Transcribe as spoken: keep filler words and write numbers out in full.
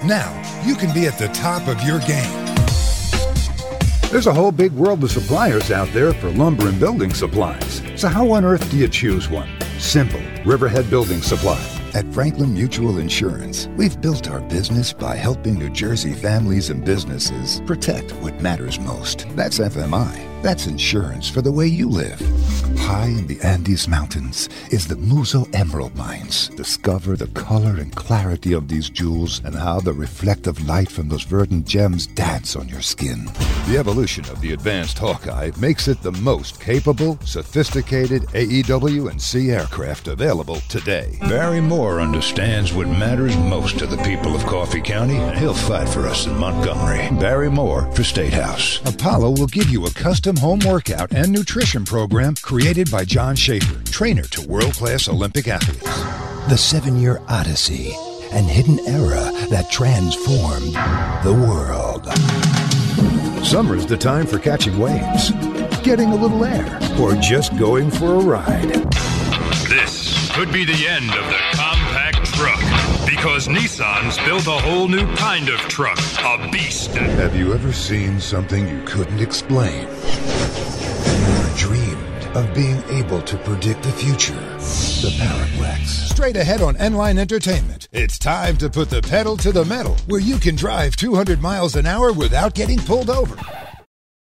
Now, you can be at the top of your game. There's a whole big world of suppliers out there for lumber and building supplies. So how on earth do you choose one? Simple. Riverhead Building Supply. At Franklin Mutual Insurance, we've built our business by helping New Jersey families and businesses protect what matters most. That's F M I. That's insurance for the way you live. High in the Andes Mountains is the Muso Emerald Mines. Discover the color and clarity of these jewels and how the reflective light from those verdant gems dance on your skin. The evolution of the advanced Hawkeye makes it the most capable, sophisticated A E W and C aircraft available today. Barry Moore understands what matters most to the people of Coffee County, and he'll fight for us in Montgomery. Barry Moore for State House. Apollo will give you a custom home workout and nutrition program created by John Schaefer, trainer to world-class Olympic athletes. The seven-year odyssey and hidden era that transformed the world. Summer's the time for catching waves, getting a little air, or just going for a ride. This could be the end of the compact truck, because Nissan's built a whole new kind of truck, a beast. Have you ever seen something you couldn't explain? Or dreamed of being able to predict the future? The Paraplex. Straight ahead on N-Line Entertainment, it's time to put the pedal to the metal, where you can drive two hundred miles an hour without getting pulled over.